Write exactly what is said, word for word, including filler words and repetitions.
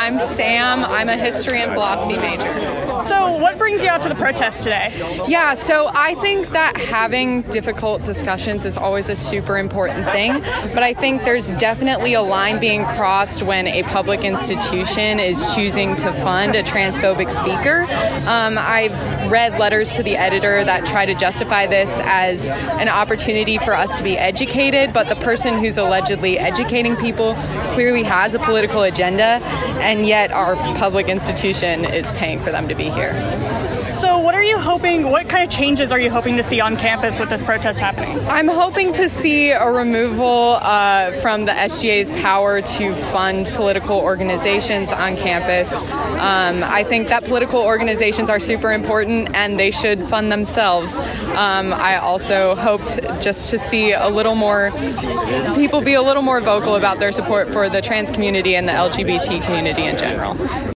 I'm Sam. I'm a history and philosophy major. So what brings you out to the protest today? Yeah, so I think that having difficult discussions is always a super important thing, but I think there's definitely a line being crossed when a public institution is choosing to fund a transphobic speaker. Um, I've read letters to the editor that try to justify this as an opportunity for us to be educated, but the person who's allegedly educating people clearly has a political agenda, and yet our public institution is paying for them to be here. So what are you hoping, what kind of changes are you hoping to see on campus with this protest happening? I'm hoping to see a removal uh, from the S G A's power to fund political organizations on campus. Um, I think that political organizations are super important and they should fund themselves. Um, I also hope just to see a little more people be a little more vocal about their support for the trans community and the L G B T community in general.